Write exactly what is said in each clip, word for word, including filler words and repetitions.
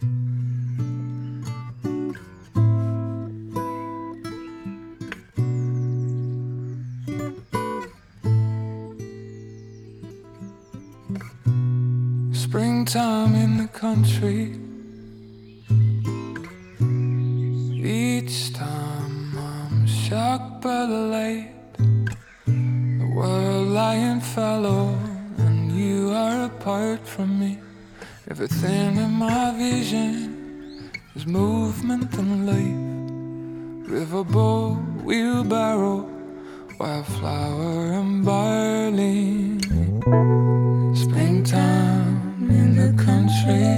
Springtime in the country. Each time I'm shocked by the light. The world lying fallow, and you are apart from me. Everything in my vision is movement and life. Riverboat, wheelbarrow, wildflower and barley. Springtime in the country.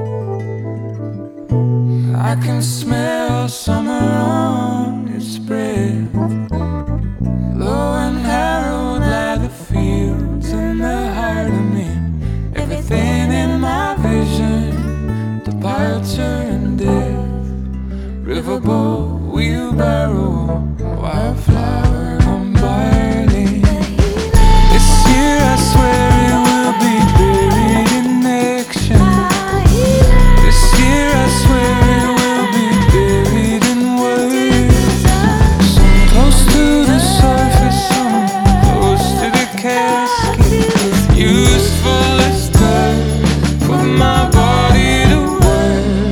I can smell summer on its breath. Low and harrowed lie the fields in the heart of me. Everything in my vision, departure and death. Riverboat, wheelbarrow, wildflower and barley. This year I swear it will be buried in action. This year I swear it will be buried in words. Some close to the surface, some close to the casket. Useful as dirt, put my body to work.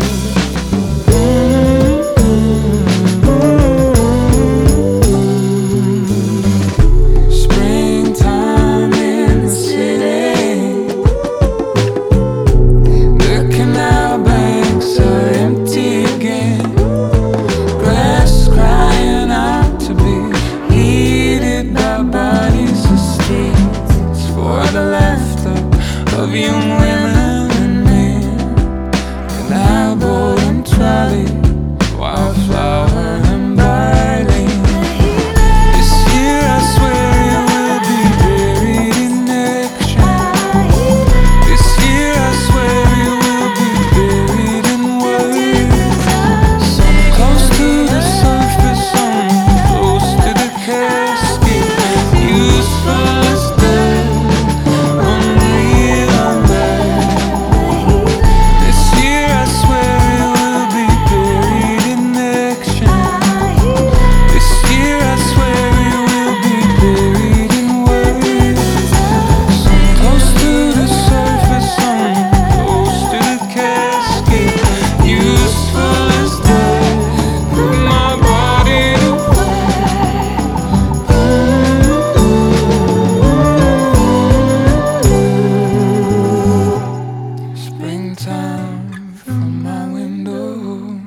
Springtime in the city. The canal banks are empty again. Grass crying out to be heated by bodies of streets. For the laughter of young women and men. Canal boat and trolley, wildflower and barley. This year I swear it will be buried in action. This year I swear it will be buried in words. Some close to the surface, some close to the casket. Useful as dirt, unreal unburied. This year I swear it will be buried in action. This year I swear it will be buried in words. Some close to the surface, some close to the casket. Useful as dirt, put my body to work. Springtime from my window.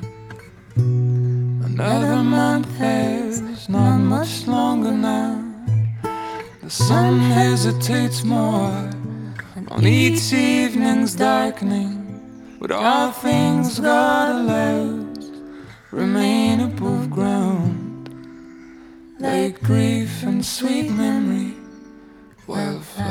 Another month has not much longer now. The sun hesitates more on each evening's darkening. But all things God allows remain above ground, like grief and sweet memory, wildfire.